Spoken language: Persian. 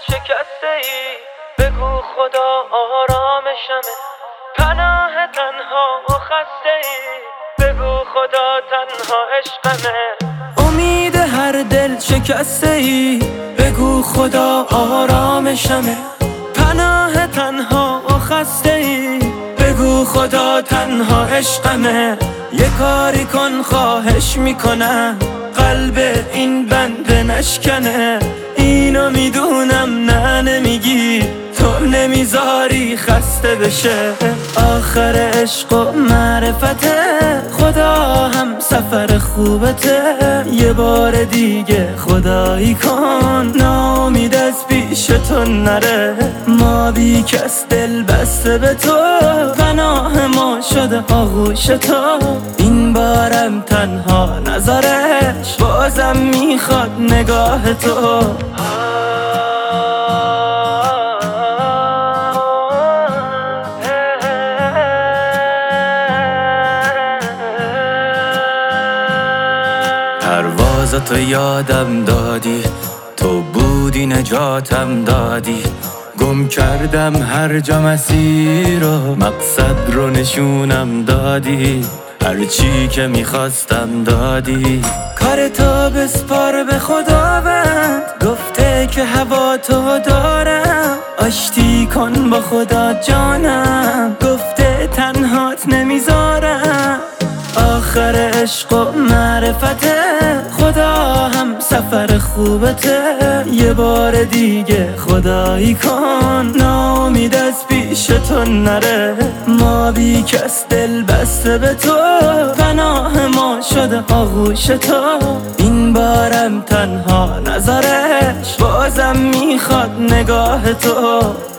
شکسته ای بگو خدا آرامشمه، پناه تنها و خسته ای بگو خدا تنها عشقمه. امید هر دل شکسته ای بگو خدا آرامشمه، پناه تنها و خسته ای بگو خدا تنها عشقمه. یه کاری کن خواهش میکنم قلب این بنده نشکنه، اینو میدونم نه نمیگی تو نمیذاری خسته بشه. آخر عشق و معرفته خدا هم سفر خوبته، یه بار دیگه خدایی کن ناامید از پیش تو نره. ما بی کس دل بسته به تو، پناه ما شده آغوش تو، این بارم تنها نذارش بازم میخواد نگاه تو. پروازتو یادم دادی، تو بودی نجاتم دادی، گم کردم هر جا مسیر و مقصد رو نشونم دادی، هرچی که میخواستم دادی. کار تو بسپار به خداوند، گفته که هوا تو دارم، آشتی کن با خدا جانم، گفته تنهات نمیذارم. آخر عشق و معرفته خدا هم سفر خوبته، یه بار دیگه خدایی کن ناامید از پیش تو نره. ما بی کس دل بسته به تو، پناه ما شده آغوش تو، این بارم تنها نذارش بازم میخواد نگاه تو.